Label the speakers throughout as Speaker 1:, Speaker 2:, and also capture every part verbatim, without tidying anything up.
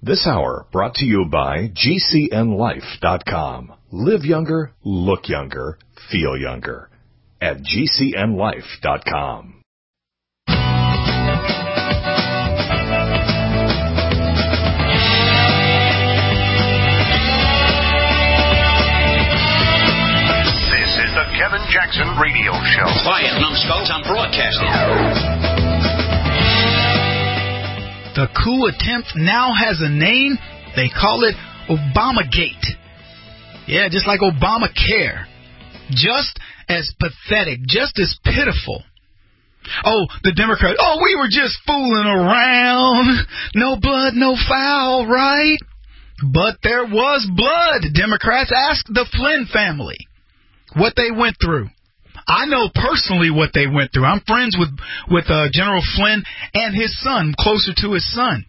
Speaker 1: This hour brought to you by G C N life dot com. Live younger, look younger, feel younger at G C N life dot com.
Speaker 2: This is the Kevin Jackson Radio Show.
Speaker 3: Quiet, numbskulls, I'm broadcasting.
Speaker 4: The coup attempt now has a name. They call it Obamagate. Yeah, just like Obamacare. Just as pathetic, just as pitiful. Oh, the Democrats, oh, we were just fooling around. No blood, no foul, right? But there was blood. Democrats, ask the Flynn family what they went through. I know personally what they went through. I'm friends with, with uh, General Flynn and his son, closer to his son.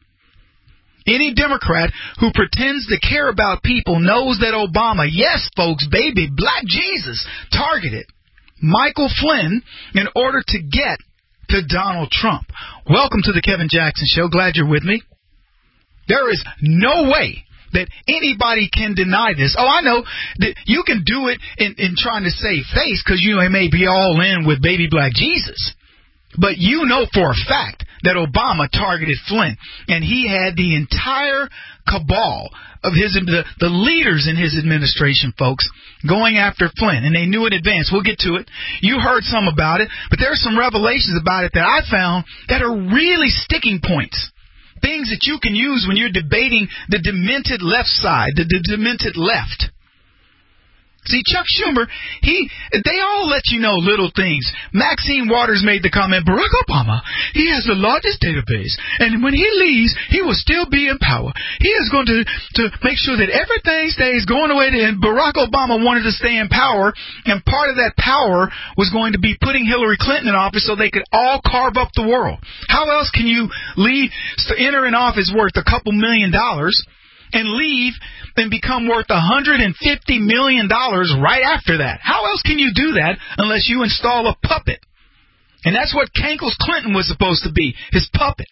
Speaker 4: Any Democrat who pretends to care about people knows that Obama, yes, folks, baby, black Jesus, targeted Michael Flynn in order to get to Donald Trump. Welcome to the Kevin Jackson Show. Glad you're with me. There is no way that anybody can deny this. Oh, I know that you can do it in, in trying to save face because you may be all in with baby black Jesus. But you know for a fact that Obama targeted Flynn, and he had the entire cabal of his the, the leaders in his administration, folks, going after Flynn, and they knew in advance. We'll get to it. You heard some about it, but there are some revelations about it that I found that are really sticking points. Things that you can use when you're debating the demented left side, the, the demented left. See, Chuck Schumer, he, they all let you know little things. Maxine Waters made the comment, Barack Obama, he has the largest database, and when he leaves, he will still be in power. He is going to, to make sure that everything stays going away, and Barack Obama wanted to stay in power, and part of that power was going to be putting Hillary Clinton in office so they could all carve up the world. How else can you leave, enter an office worth a couple million dollars, and leave and become worth one hundred fifty million dollars right after that? How else can you do that unless you install a puppet? And that's what Kankles Clinton was supposed to be, his puppet.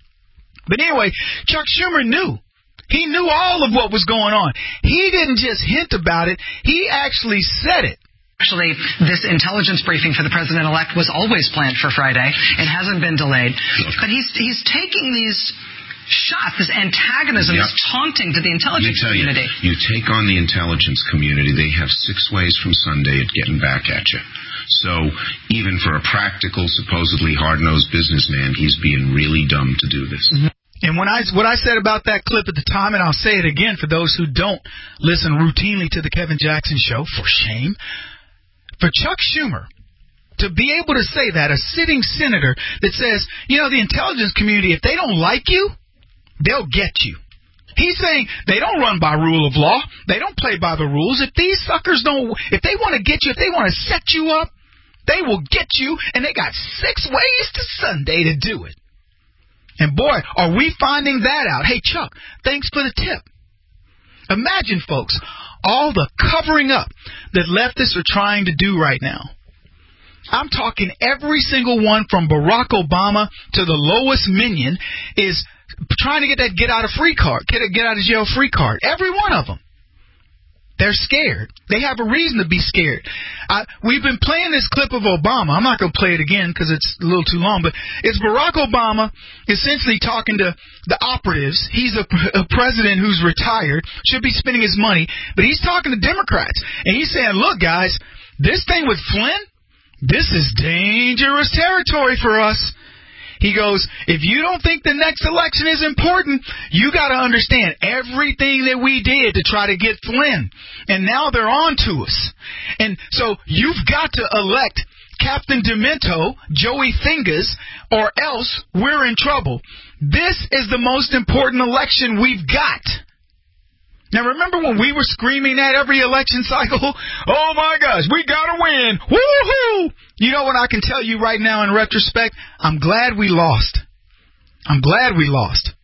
Speaker 4: But anyway, Chuck Schumer knew. He knew all of what was going on. He didn't just hint about it. He actually said it.
Speaker 5: Actually, this intelligence briefing for the president-elect was always planned for Friday. It hasn't been delayed. But he's he's taking these shots, this antagonism, yep. This taunting to the intelligence community.
Speaker 6: You, you take on the intelligence community, they have six ways from Sunday at getting back at you. So even for a practical, supposedly hard-nosed businessman, he's being really dumb to do this.
Speaker 4: Mm-hmm. And when I, what I said about that clip at the time, and I'll say it again for those who don't listen routinely to the Kevin Jackson Show, for shame, for Chuck Schumer to be able to say that, a sitting senator that says, you know, the intelligence community, if they don't like you, they'll get you. He's saying they don't run by rule of law. They don't play by the rules. If these suckers don't, if they want to get you, if they want to set you up, they will get you, and they got six ways to Sunday to do it. And boy, are we finding that out. Hey, Chuck, thanks for the tip. Imagine, folks, all the covering up that leftists are trying to do right now. I'm talking every single one from Barack Obama to the lowest minion is trying to get that get out of free card, get a get out of jail free card. Every one of them. They're scared. They have a reason to be scared. I, we've been playing this clip of Obama. I'm not going to play it again because it's a little too long, but it's Barack Obama essentially talking to the operatives. He's a, a president who's retired, should be spending his money, but he's talking to Democrats. And he's saying, look, guys, this thing with Flynn, this is dangerous territory for us. He goes, if you don't think the next election is important, you got to understand everything that we did to try to get Flynn. And now they're on to us. And so you've got to elect Captain Demento, Joey Fingers, or else we're in trouble. This is the most important election we've got. Now, remember when we were screaming that every election cycle? Oh, my gosh, we got to win. Woo-hoo! You know what I can tell you right now in retrospect? I'm glad we lost. I'm glad we lost.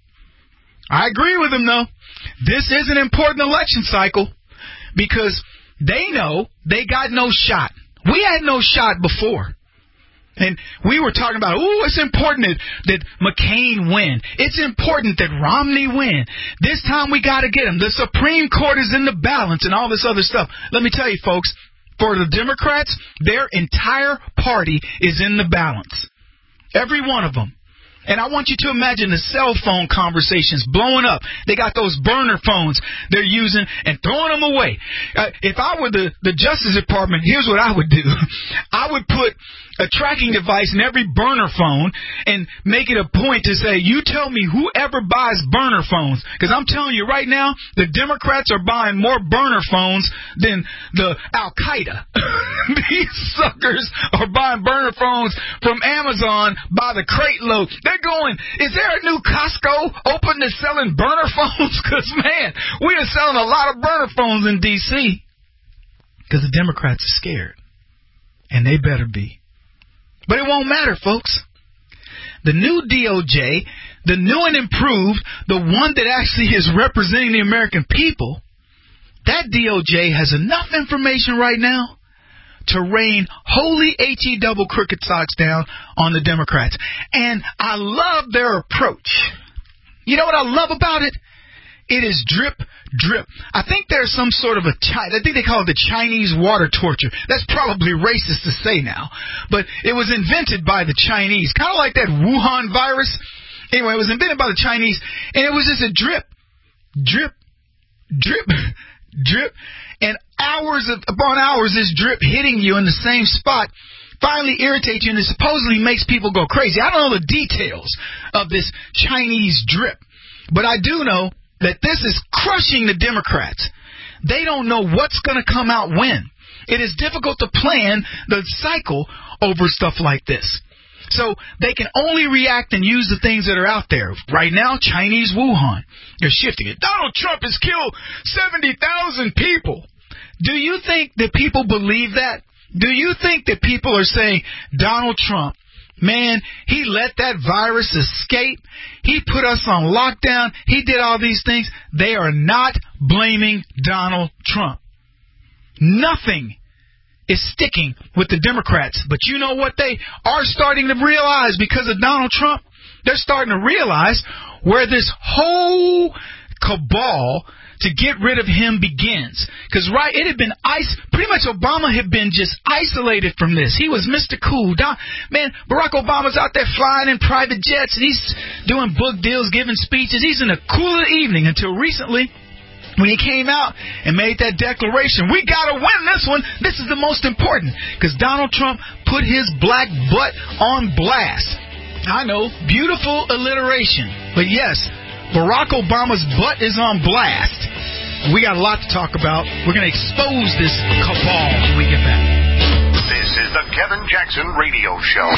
Speaker 4: I agree with him, though. This is an important election cycle because they know they got no shot. We had no shot before. And we were talking about, ooh, it's important that, that McCain win. It's important that Romney win. This time we got to get him. The Supreme Court is in the balance and all this other stuff. Let me tell you, folks, for the Democrats, their entire party is in the balance. Every one of them. And I want you to imagine the cell phone conversations blowing up. They got those burner phones they're using and throwing them away. Uh, if I were the, the Justice Department, here's what I would do. I would put a tracking device in every burner phone and make it a point to say, you tell me whoever buys burner phones. Because I'm telling you right now, the Democrats are buying more burner phones than the Al-Qaeda. These suckers are buying burner phones from Amazon by the crate load. They're going, is there a new Costco open to selling burner phones? Because, man, we are selling a lot of burner phones in D C because the Democrats are scared. And they better be. But it won't matter, folks. The new D O J, the new and improved, the one that actually is representing the American people, that D O J has enough information right now to rain holy H-E double crooked socks down on the Democrats. And I love their approach. You know what I love about it? It is drip, drip. I think there's some sort of a, Chi- I think they call it the Chinese water torture. That's probably racist to say now. But it was invented by the Chinese. Kind of like that Wuhan virus. Anyway, it was invented by the Chinese. And it was just a drip, drip, drip, drip. And hours of, upon hours, this drip hitting you in the same spot finally irritates you, and it supposedly makes people go crazy. I don't know the details of this Chinese drip. But I do know that this is crushing the Democrats. They don't know what's going to come out when. It is difficult to plan the cycle over stuff like this. So they can only react and use the things that are out there. Right now, Chinese Wuhan. They're shifting it. Donald Trump has killed seventy thousand people. Do you think that people believe that? Do you think that people are saying, Donald Trump, man, he let that virus escape. He put us on lockdown. He did all these things. They are not blaming Donald Trump. Nothing is sticking with the Democrats. But you know what they are starting to realize because of Donald Trump? They're starting to realize where this whole cabal to get rid of him begins. Because, right, it had been ice. Pretty much Obama had been just isolated from this. He was Mister Cool. Don, man, Barack Obama's out there flying in private jets, and he's doing book deals, giving speeches. He's in the cool of the evening until recently when he came out and made that declaration. We got to win this one. This is the most important. Because Donald Trump put his black butt on blast. I know, beautiful alliteration. But yes, Barack Obama's butt is on blast. We got a lot to talk about. We're going to expose this cabal when we get back.
Speaker 2: This is the Kevin Jackson Radio Show.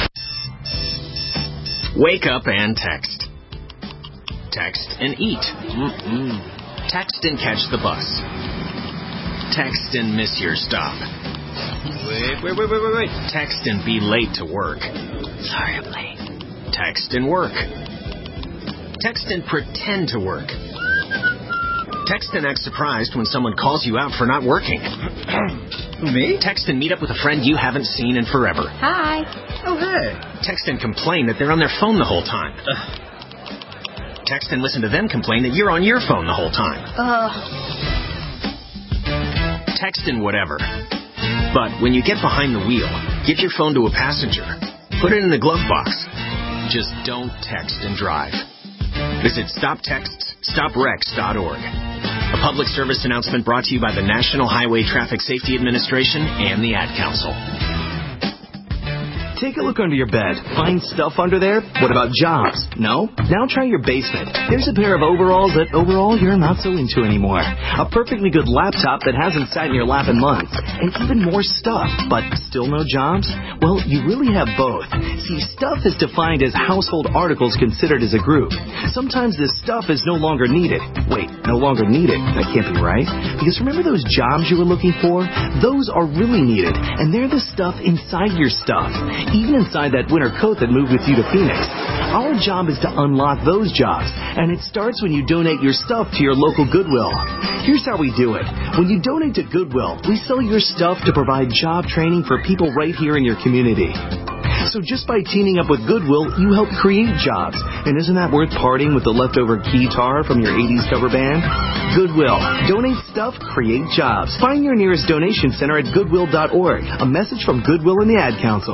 Speaker 7: Wake up and text. Text and eat. Mm-mm. Text and catch the bus. Text and miss your stop. Wait, wait, wait, wait, wait, wait. Text and be late to work. Sorry, I'm late. Text and work. Text and pretend to work. Text and act surprised when someone calls you out for not working.
Speaker 8: Me?
Speaker 7: Text and meet up with a friend you haven't seen in forever.
Speaker 8: Hi. Oh, hey.
Speaker 7: Text and complain that they're on their phone the whole time. Ugh. Text and listen to them complain that you're on your phone the whole time.
Speaker 8: Ugh.
Speaker 7: Text and whatever. But when you get behind the wheel, give your phone to a passenger. Put it in the glove box. Just don't text and drive. Visit stop texts stop wrecks dot org. A public service announcement brought to you by the National Highway Traffic Safety Administration and the Ad Council.
Speaker 9: Take a look under your bed. Find stuff under there? What about jobs? No? Now try your basement. There's a pair of overalls that overall you're not so into anymore. A perfectly good laptop that hasn't sat in your lap in months. And even more stuff, but still no jobs? Well, you really have both. See, stuff is defined as household articles considered as a group. Sometimes this stuff is no longer needed. Wait, no longer needed? That can't be right. Because remember those jobs you were looking for? Those are really needed. And they're the stuff inside your stuff. Even inside that winter coat that moved with you to Phoenix. Our job is to unlock those jobs, and it starts when you donate your stuff to your local Goodwill. Here's how we do it. When you donate to Goodwill, we sell your stuff to provide job training for people right here in your community. So just by teaming up with Goodwill, you help create jobs. And isn't that worth parting with the leftover guitar from your eighties cover band? Goodwill. Donate stuff, create jobs. Find your nearest donation center at goodwill dot org. A message from Goodwill and the Ad Council.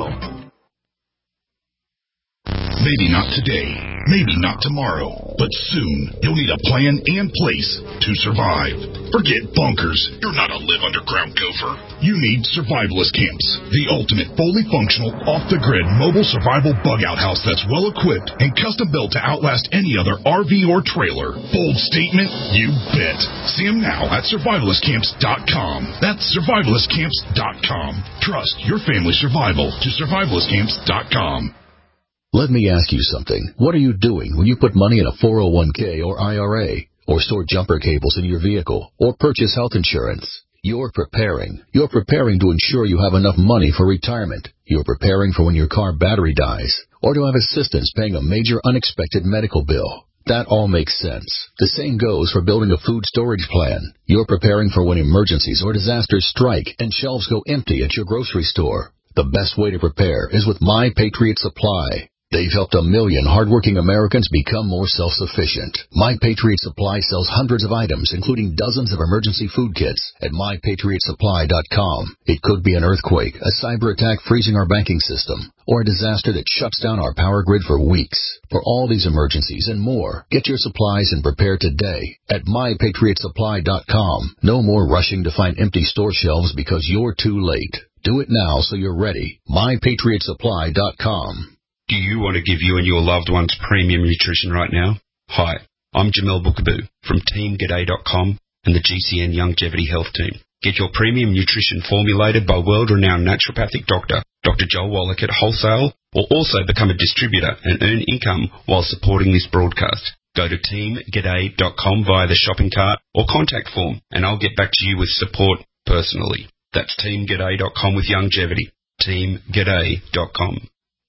Speaker 10: Maybe not today, maybe not tomorrow, but soon you'll need a plan and place to survive. Forget bunkers. You're not a live underground gopher. You need survivalist camps, the ultimate fully functional, off-the-grid mobile survival bug-out house that's well-equipped and custom-built to outlast any other R V or trailer. Bold statement? You bet. See them now at survivalist camps dot com. That's survivalist camps dot com. Trust your family's survival to survivalist camps dot com.
Speaker 11: Let me ask you something. What are you doing when you put money in a four oh one k or I R A, or store jumper cables in your vehicle, or purchase health insurance? You're preparing. You're preparing to ensure you have enough money for retirement. You're preparing for when your car battery dies, or to have assistance paying a major unexpected medical bill. That all makes sense. The same goes for building a food storage plan. You're preparing for when emergencies or disasters strike and shelves go empty at your grocery store. The best way to prepare is with My Patriot Supply. They've helped a million hardworking Americans become more self-sufficient. My Patriot Supply sells hundreds of items, including dozens of emergency food kits at my patriot supply dot com. It could be an earthquake, a cyber attack freezing our banking system, or a disaster that shuts down our power grid for weeks. For all these emergencies and more, get your supplies and prepare today at my patriot supply dot com. No more rushing to find empty store shelves because you're too late. Do it now so you're ready. my patriot supply dot com.
Speaker 12: Do you want to give you and your loved ones premium nutrition right now? Hi, I'm Jamel Bookaboo from team g'day dot com and the G C N Longevity Health Team. Get your premium nutrition formulated by world-renowned naturopathic doctor, Doctor Joel Wallach at wholesale, or also become a distributor and earn income while supporting this broadcast. Go to team g'day dot com via the shopping cart or contact form, and I'll get back to you with support personally. That's team g'day dot com with longevity. team g'day dot com.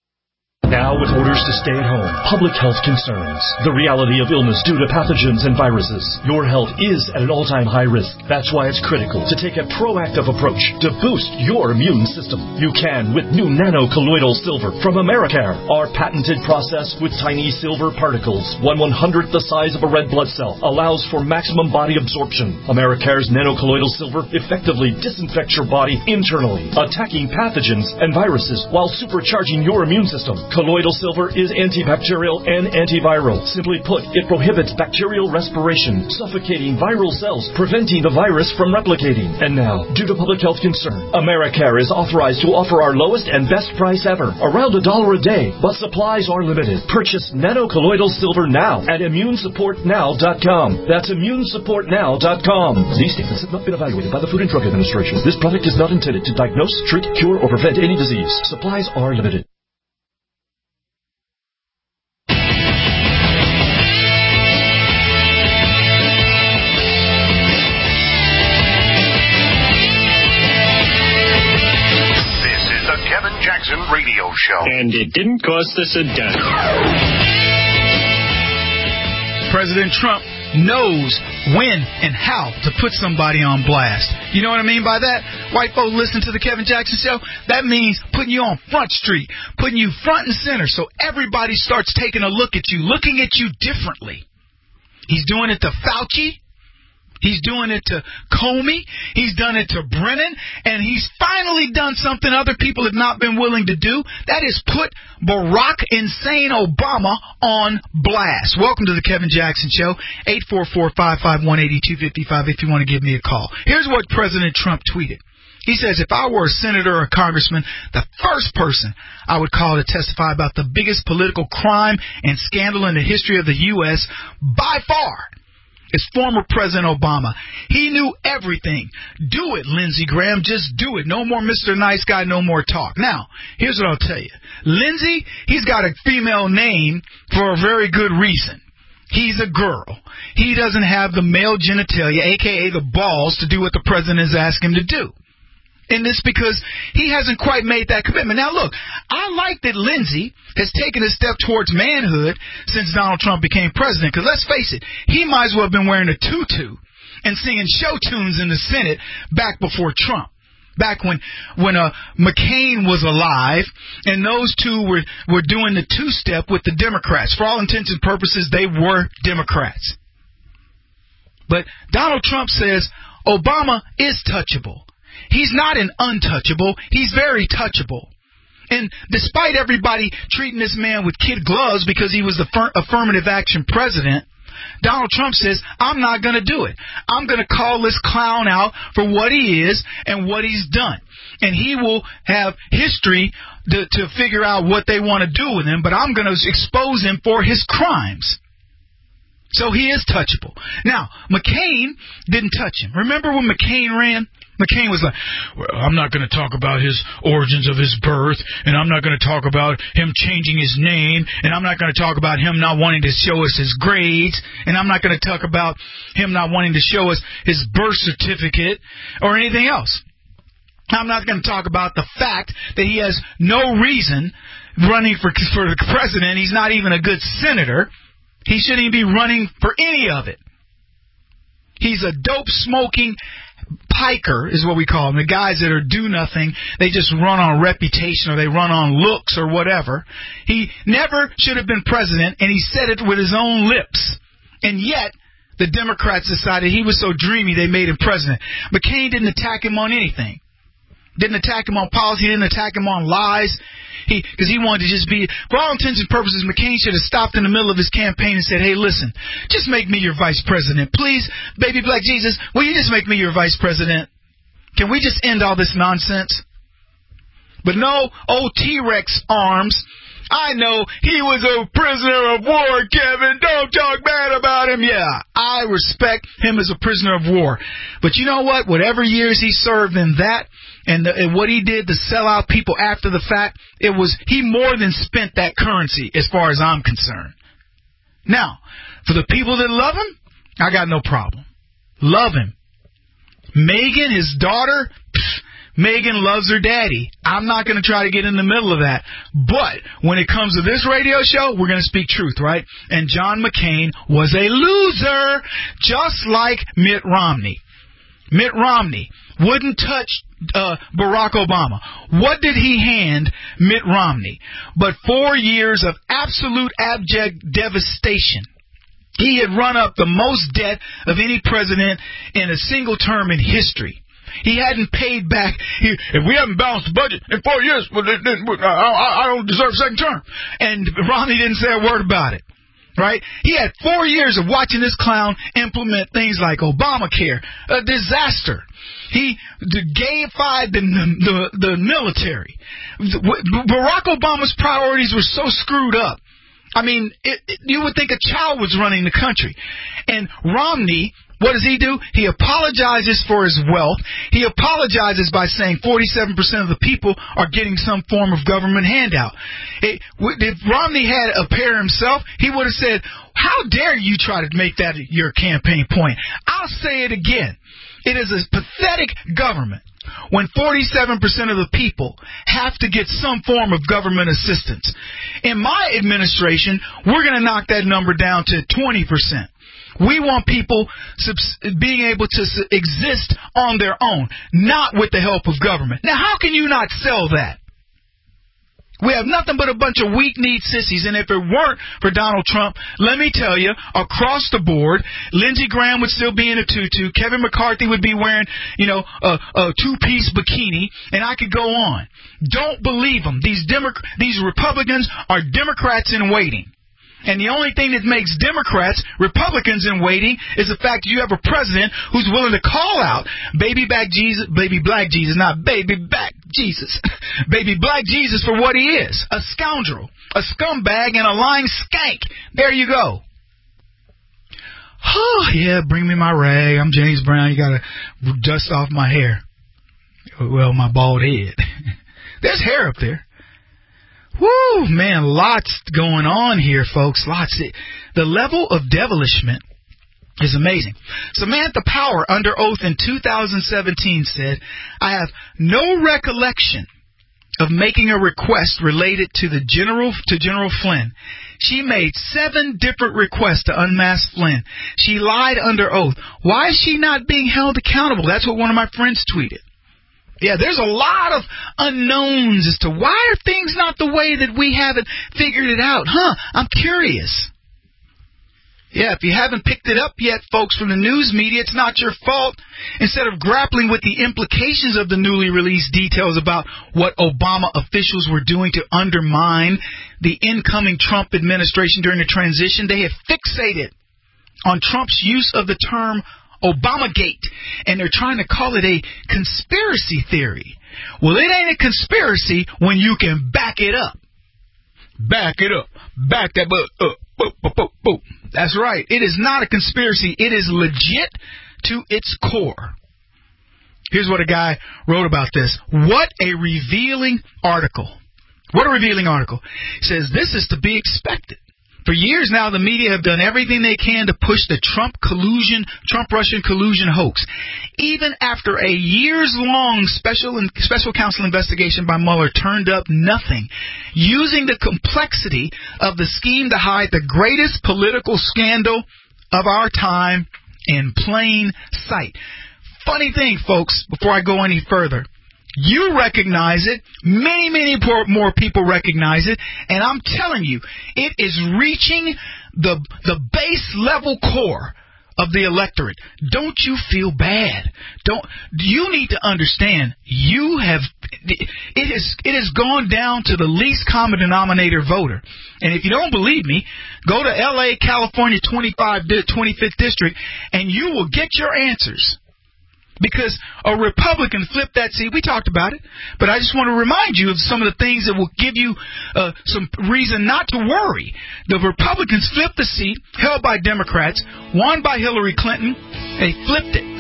Speaker 13: Now with orders to stay at home, public health concerns, the reality of illness due to pathogens and viruses, your health is at an all-time high risk. That's why it's critical to take a proactive approach to boost your immune system. You can with new nano-colloidal silver from Americare. Our patented process with tiny silver particles, one one-hundredth the size of a red blood cell, allows for maximum body absorption. Americare's nano-colloidal silver effectively disinfects your body internally, attacking pathogens and viruses while supercharging your immune system. Colloidal silver is antibacterial and antiviral. Simply put, it prohibits bacterial respiration, suffocating viral cells, preventing the virus from replicating. And now, due to public health concern, Americare is authorized to offer our lowest and best price ever, around a dollar a day, but supplies are limited. Purchase nano-colloidal silver now at immune support now dot com. That's immune support now dot com. These statements have not been evaluated by the Food and Drug Administration. This product is not intended to diagnose, treat, cure, or prevent any disease. Supplies are limited.
Speaker 2: Jackson Radio Show.
Speaker 14: And it didn't cost us a dime.
Speaker 4: President Trump knows when and how to put somebody on blast. You know what I mean by that? White folks listen to the Kevin Jackson Show. That means putting you on Front Street, putting you front and center so everybody starts taking a look at you, looking at you differently. He's doing it to Fauci. He's doing it to Comey. He's done it to Brennan. And he's finally done something other people have not been willing to do. That is put Barack Insane Obama on blast. Welcome to the Kevin Jackson Show. eight four four, five five one, eight two five five if you want to give me a call. Here's what President Trump tweeted. He says, if I were a senator or a congressman, the first person I would call to testify about the biggest political crime and scandal in the history of the U S by far is former President Obama. He knew everything. Do it, Lindsey Graham. Just do it. No more Mister Nice Guy, no more talk. Now, here's what I'll tell you. Lindsey, he's got a female name for a very good reason. He's a girl. He doesn't have the male genitalia, a k a the balls, to do what the president has asked him to do. And this because he hasn't quite made that commitment. Now, look, I like that Lindsey has taken a step towards manhood since Donald Trump became president. Because let's face it, he might as well have been wearing a tutu and singing show tunes in the Senate back before Trump. back when when uh, McCain was alive, and those two were, were doing the two-step with the Democrats. For all intents and purposes, they were Democrats. But Donald Trump says Obama is touchable. He's not an untouchable. He's very touchable. And despite everybody treating this man with kid gloves because he was the fir- affirmative action president, Donald Trump says, I'm not going to do it. I'm going to call this clown out for what he is and what he's done. And he will have history to, to figure out what they want to do with him, but I'm going to expose him for his crimes. So he is touchable. Now, McCain didn't touch him. Remember when McCain ran? McCain was like, well, I'm not going to talk about his origins of his birth, and I'm not going to talk about him changing his name, and I'm not going to talk about him not wanting to show us his grades, and I'm not going to talk about him not wanting to show us his birth certificate or anything else. I'm not going to talk about the fact that he has no reason running for, for the president. He's not even a good senator. He shouldn't even be running for any of it. He's a dope-smoking piker, is what we call them. The guys that are do nothing, they just run on reputation or they run on looks or whatever. He never should have been president, and he said it with his own lips. And yet, the Democrats decided he was so dreamy they made him president. McCain didn't attack him on anything. Didn't attack him on policy, didn't attack him on lies. He, because he wanted to just be, for all intents and purposes, McCain should have stopped in the middle of his campaign and said, hey, listen, just make me your vice president. Please, baby black Jesus, will you just make me your vice president? Can we just end all this nonsense? But no, old T-Rex arms. I know he was a prisoner of war, Kevin. Don't talk bad about him. Yeah, I respect him as a prisoner of war. But you know what? Whatever years he served in that, and, the, and what he did to sell out people after the fact, it was he more than spent that currency as far as I'm concerned. Now, for the people that love him, I got no problem. Love him. Megan, his daughter, pfft, Megan loves her daddy. I'm not going to try to get in the middle of that. But when it comes to this radio show, we're going to speak truth, right? And John McCain was a loser, just like Mitt Romney. Mitt Romney wouldn't touch uh, Barack Obama. What did he hand Mitt Romney? But four years of absolute abject devastation. He had run up the most debt of any president in a single term in history. He hadn't paid back. He, if we haven't balanced the budget in four years, well, then, then, I, I don't deserve a second term. And Romney didn't say a word about it. Right? He had four years of watching this clown implement things like Obamacare, a disaster. He gayified the, the, the military. Barack Obama's priorities were so screwed up. I mean, it, it, you would think a child was running the country. And Romney, what does he do? He apologizes for his wealth. He apologizes by saying forty-seven percent of the people are getting some form of government handout. It, if Romney had a pair himself, he would have said, how dare you try to make that your campaign point? I'll say it again. It is a pathetic government when forty-seven percent of the people have to get some form of government assistance. In my administration, we're going to knock that number down to twenty percent. We want people being able to exist on their own, not with the help of government. Now, how can you not sell that? We have nothing but a bunch of weak-kneed sissies, and if it weren't for Donald Trump, let me tell you, across the board, Lindsey Graham would still be in a tutu, Kevin McCarthy would be wearing, you know, a, a two-piece bikini, and I could go on. Don't believe them. These Demo- these Republicans are Democrats in waiting. And the only thing that makes Democrats Republicans in waiting is the fact that you have a president who's willing to call out baby back Jesus, baby black Jesus, not baby back Jesus, baby black Jesus for what he is, a scoundrel, a scumbag, and a lying skank. There you go. Oh, yeah, bring me my rag. I'm James Brown. You got to dust off my hair. Well, my bald head. There's hair up there. Woo, man, lots going on here, folks. Lots. The level of devilishment is amazing. Samantha Power, under oath in two thousand seventeen, said, I have no recollection of making a request related to the General to General Flynn. She made seven different requests to unmask Flynn. She lied under oath. Why is she not being held accountable? That's what one of my friends tweeted. Yeah, there's a lot of unknowns as to why are things not the way that we haven't figured it out. Huh, I'm curious. Yeah, if you haven't picked it up yet, folks, from the news media, it's not your fault. Instead of grappling with the implications of the newly released details about what Obama officials were doing to undermine the incoming Trump administration during the transition, they have fixated on Trump's use of the term Obamagate, and they're trying to call it a conspiracy theory. Well, it ain't a conspiracy when you can back it up. Back it up. Back that up. Boop, boop, boop, boop. That's right. It is not a conspiracy. It is legit to its core. Here's what a guy wrote about this. What a revealing article. What a revealing article. It says, this is to be expected. For years now, the media have done everything they can to push the Trump collusion, Trump-Russian collusion hoax. Even after a years-long special special counsel investigation by Mueller turned up nothing, using the complexity of the scheme to hide the greatest political scandal of our time in plain sight. Funny thing, folks, before I go any further. You recognize it. Many, many more people recognize it. And I'm telling you, it is reaching the the base level core of the electorate. Don't you feel bad? Don't you need to understand you have it has it has gone down to the least common denominator voter. And if you don't believe me, go to L A, California twenty-fifth district, and you will get your answers. Because a Republican flipped that seat. We talked about it. But I just want to remind you of some of the things that will give you uh, some reason not to worry. The Republicans flipped the seat held by Democrats, won by Hillary Clinton. They flipped it.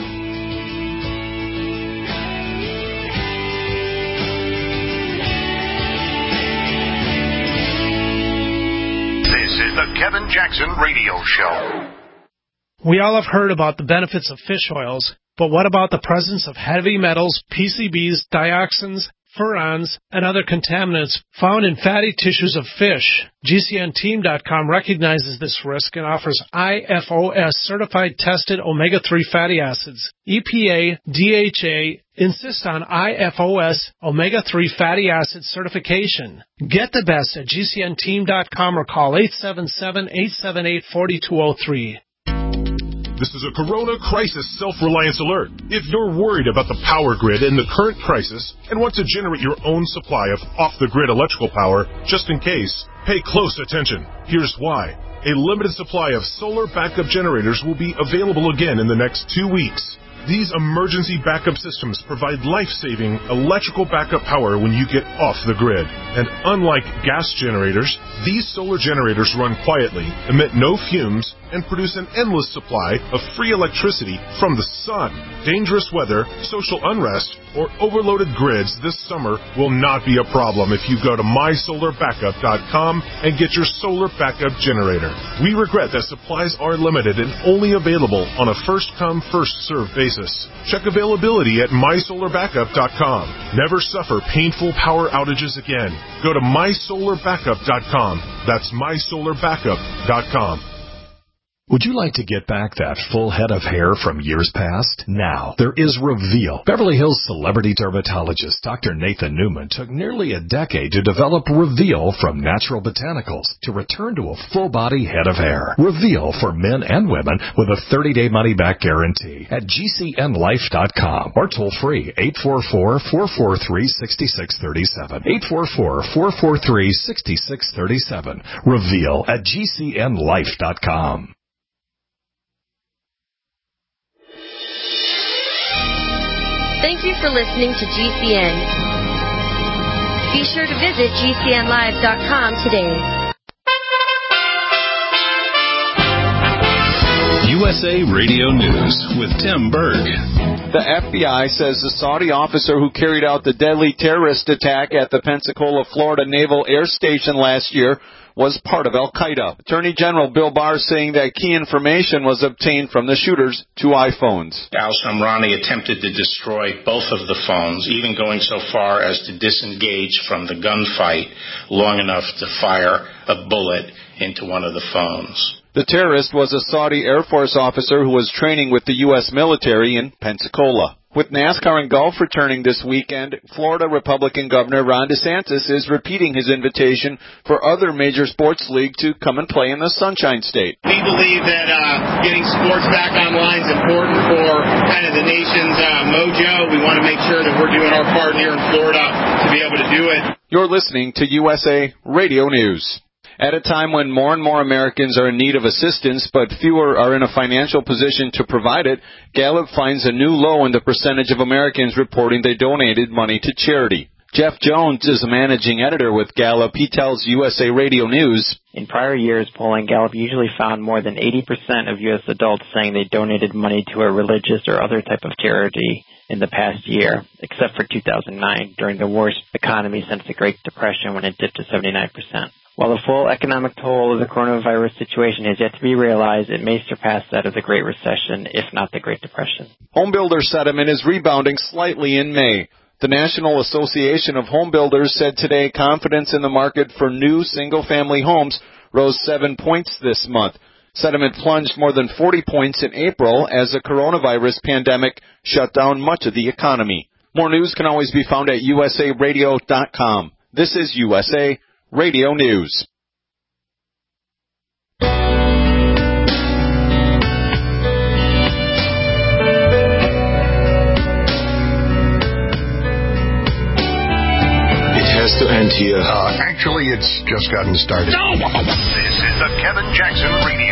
Speaker 2: This is the Kevin Jackson Radio Show.
Speaker 15: We all have heard about the benefits of fish oils. But what about the presence of heavy metals, P C Bs, dioxins, furans, and other contaminants found in fatty tissues of fish? G C N team dot com recognizes this risk and offers I F O S-certified tested omega three fatty acids. E P A, D H A insist on I F O S omega three fatty acid certification. Get the best at G C N team dot com or call eight seven seven, eight seven eight, four two zero three.
Speaker 16: This is a Corona Crisis Self-Reliance Alert. If you're worried about the power grid in the current crisis and want to generate your own supply of off-the-grid electrical power, just in case, pay close attention. Here's why. A limited supply of solar backup generators will be available again in the next two weeks. These emergency backup systems provide life-saving electrical backup power when you get off the grid. And unlike gas generators, these solar generators run quietly, emit no fumes, and produce an endless supply of free electricity from the sun. Dangerous weather, social unrest, or overloaded grids this summer will not be a problem if you go to my solar backup dot com and get your solar backup generator. We regret that supplies are limited and only available on a first-come, first-served basis. Check availability at my solar backup dot com. Never suffer painful power outages again. Go to my solar backup dot com. That's my solar backup dot com.
Speaker 1: Would you like to get back that full head of hair from years past? Now, there is Reveal. Beverly Hills celebrity dermatologist Doctor Nathan Newman took nearly a decade to develop Reveal from natural botanicals to return to a full-body head of hair. Reveal for men and women with a thirty-day money-back guarantee at G C N life dot com or toll-free eight four four, four four three, six six three seven. eight four four, four four three, six six three seven. Reveal at G C N life dot com.
Speaker 17: Thank you for listening to G C N. Be sure to visit G C N live dot com today.
Speaker 1: U S A Radio News with Tim Berg.
Speaker 18: The F B I says the Saudi officer who carried out the deadly terrorist attack at the Pensacola, Florida Naval Air Station last year was part of Al-Qaeda. Attorney General Bill Barr saying that key information was obtained from the shooter's two iPhones.
Speaker 19: Al-Shamrani attempted to destroy both of the phones, even going so far as to disengage from the gunfight long enough to fire a bullet into one of the phones.
Speaker 18: The terrorist was a Saudi Air Force officer who was training with the U S military in Pensacola. With NASCAR and golf returning this weekend, Florida Republican Governor Ron DeSantis is repeating his invitation for other major sports leagues to come and play in the Sunshine State.
Speaker 20: We believe that uh, getting sports back online is important for kind of the nation's uh, mojo. We want to make sure that we're doing our part here in Florida to be able to do it.
Speaker 18: You're listening to U S A Radio News. At a time when more and more Americans are in need of assistance, but fewer are in a financial position to provide it, Gallup finds a new low in the percentage of Americans reporting they donated money to charity. Jeff Jones is a managing editor with Gallup. He tells U S A Radio News.
Speaker 21: In prior years, polling, Gallup usually found more than eighty percent of U S adults saying they donated money to a religious or other type of charity in the past year, except for two thousand nine, during the worst economy since the Great Depression when it dipped to seventy-nine percent. While the full economic toll of the coronavirus situation has yet to be realized, it may surpass that of the Great Recession, if not the Great Depression.
Speaker 18: Homebuilder sentiment is rebounding slightly in May. The National Association of Home Builders said today confidence in the market for new single-family homes rose seven points this month. Sentiment plunged more than forty points in April as the coronavirus pandemic shut down much of the economy. More news can always be found at U S A radio dot com. This is U S A Radio News.
Speaker 2: Has to end here.
Speaker 10: Uh, actually, it's just gotten started.
Speaker 2: No! This is the Kevin Jackson Radio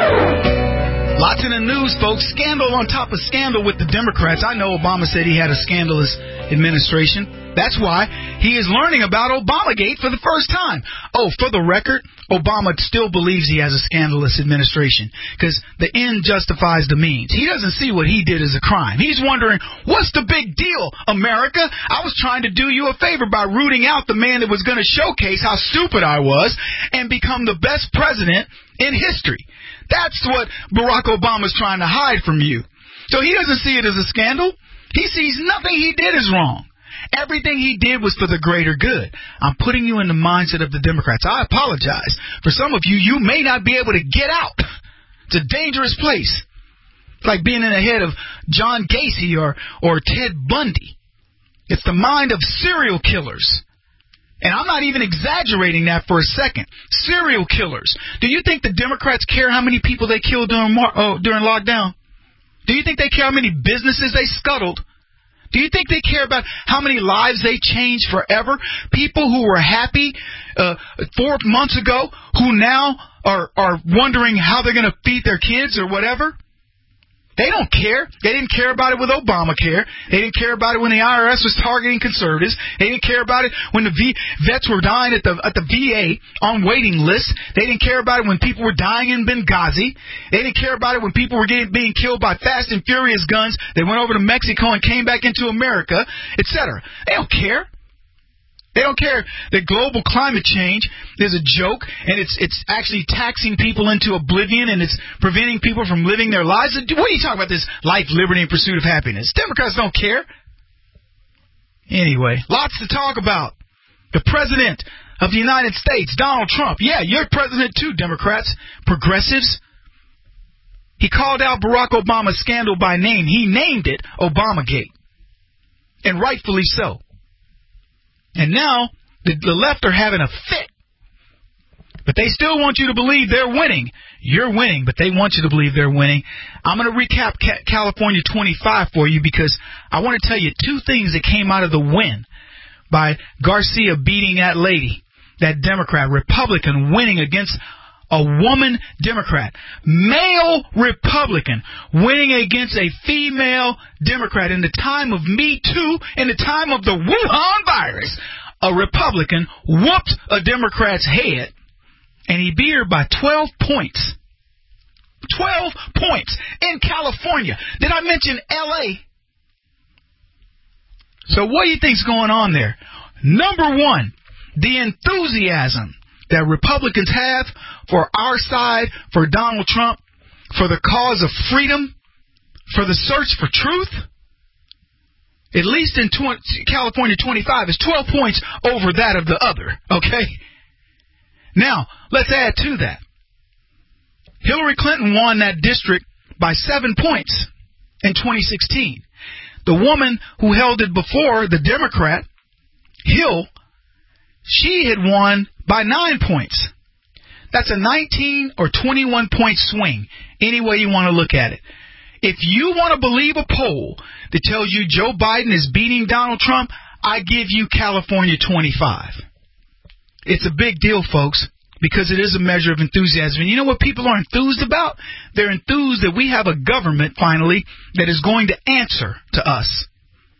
Speaker 2: Show.
Speaker 4: Lots in the news, folks. Scandal on top of scandal with the Democrats. I know Obama said he had a scandalous administration. That's why he is learning about Obamagate for the first time. Oh, for the record, Obama still believes he has a scandalous administration because the end justifies the means. He doesn't see what he did as a crime. He's wondering, what's the big deal, America? I was trying to do you a favor by rooting out the man that was going to showcase how stupid I was and become the best president in history. That's what Barack Obama's trying to hide from you. So he doesn't see it as a scandal. He sees nothing he did is wrong. Everything he did was for the greater good. I'm putting you in the mindset of the Democrats. I apologize. For some of you, you may not be able to get out. It's a dangerous place. It's like being in the head of John Gacy or, or Ted Bundy. It's the mind of serial killers. And I'm not even exaggerating that for a second. Serial killers. Do you think the Democrats care how many people they killed during, oh, during lockdown? Do you think they care how many businesses they scuttled? Do you think they care about how many lives they changed forever? People who were happy uh, four months ago who now are, are wondering how they're going to feed their kids or whatever? They don't care. They didn't care about it with Obamacare. They didn't care about it when the I R S was targeting conservatives. They didn't care about it when the v- vets were dying at the at the V A on waiting lists. They didn't care about it when people were dying in Benghazi. They didn't care about it when people were getting being killed by fast and furious guns. They went over to Mexico and came back into America, et cetera. They don't care. They don't care that global climate change is a joke and it's it's actually taxing people into oblivion and it's preventing people from living their lives. What are you talking about, this life, liberty, and pursuit of happiness? Democrats don't care. Anyway, lots to talk about. The President of the United States, Donald Trump. Yeah, you're president too, Democrats, progressives. He called out Barack Obama's scandal by name. He named it Obamagate. And rightfully so. And now, the, the left are having a fit. But they still want you to believe they're winning. You're winning, but they want you to believe they're winning. I'm going to recap Ca- California twenty-five for you because I want to tell you two things that came out of the win by Garcia beating that lady, that Democrat, Republican, winning against a woman Democrat, male Republican, winning against a female Democrat in the time of Me Too, in the time of the Wuhan virus. A Republican whooped a Democrat's head, and he beat her by twelve points. twelve points in California. Did I mention L A? So what do you think's going on there? Number one, the enthusiasm that Republicans have for our side, for Donald Trump, for the cause of freedom, for the search for truth, at least in twenty, California twenty-five, is twelve points over that of the other, okay? Now, let's add to that. Hillary Clinton won that district by seven points in twenty sixteen. the woman who held it before, the Democrat, Hill, she had won by nine points. That's a nineteen or twenty-one point swing, any way you want to look at it. If you want to believe a poll that tells you Joe Biden is beating Donald Trump, I give you California twenty-five. It's a big deal, folks, because it is a measure of enthusiasm. And you know what people are enthused about? They're enthused that we have a government, finally, that is going to answer to us.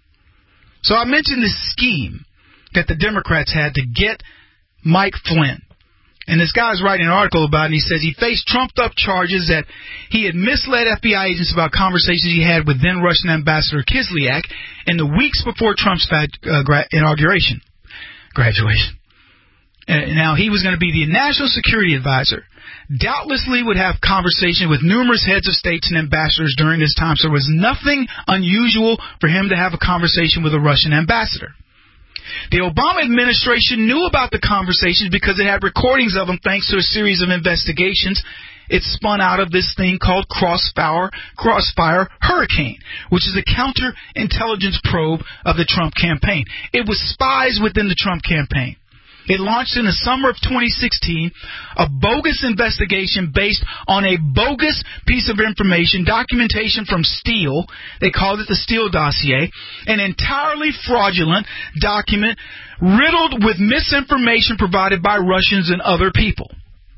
Speaker 4: So I mentioned this scheme that the Democrats had to get Mike Flynn. And this guy's writing an article about it, and he says he faced trumped-up charges that he had misled F B I agents about conversations he had with then-Russian Ambassador Kislyak in the weeks before Trump's uh, gra- inauguration, graduation. And now, he was going to be the national security advisor. Doubtlessly would have conversation with numerous heads of states and ambassadors during this time, so there was nothing unusual for him to have a conversation with a Russian ambassador. The Obama administration knew about the conversations because it had recordings of them thanks to a series of investigations. It spun out of this thing called Crossfire, Crossfire Hurricane, which is a counterintelligence probe of the Trump campaign. It was spies within the Trump campaign. It launched in the summer of twenty sixteen a bogus investigation based on a bogus piece of information, documentation from Steele. They called it the Steele dossier, an entirely fraudulent document riddled with misinformation provided by Russians and other people.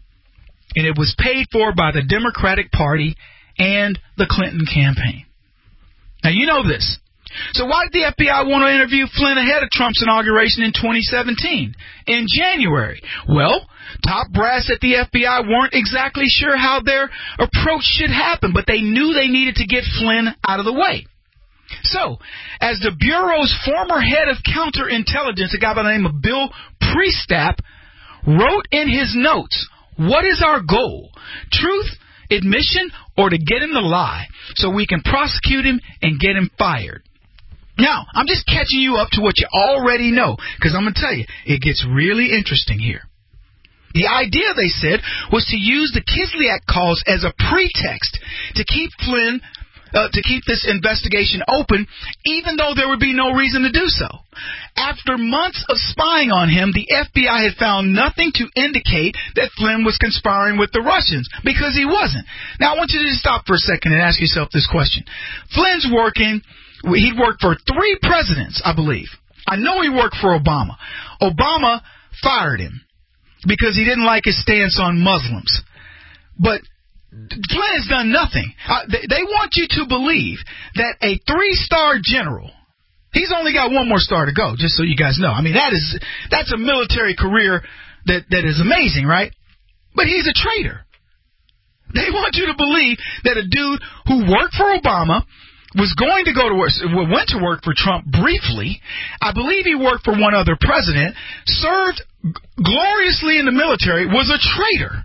Speaker 4: And it was paid for by the Democratic Party and the Clinton campaign. Now, you know this. So why did the F B I want to interview Flynn ahead of Trump's inauguration in twenty seventeen, in January? Well, top brass at the F B I weren't exactly sure how their approach should happen, but they knew they needed to get Flynn out of the way. So, as the Bureau's former head of counterintelligence, a guy by the name of Bill Priestap, wrote in his notes, what is our goal? Truth, admission, or to get him to lie so we can prosecute him and get him fired? Now, I'm just catching you up to what you already know, because I'm going to tell you, it gets really interesting here. The idea, they said, was to use the Kislyak calls as a pretext to keep Flynn, uh, to keep this investigation open, even though there would be no reason to do so. After months of spying on him, the F B I had found nothing to indicate that Flynn was conspiring with the Russians, because he wasn't. Now, I want you to just stop for a second and ask yourself this question. Flynn's working... He'd worked for three presidents, I believe. I know he worked for Obama. Obama fired him because he didn't like his stance on Muslims. But Flynn has done nothing. Uh, they, they want you to believe that a three-star general, he's only got one more star to go, just so you guys know. I mean, that is that's a military career that, that is amazing, right? But he's a traitor. They want you to believe that a dude who worked for Obama was going to go to work, went to work for Trump briefly. I believe he worked for one other president, served gloriously in the military, was a traitor.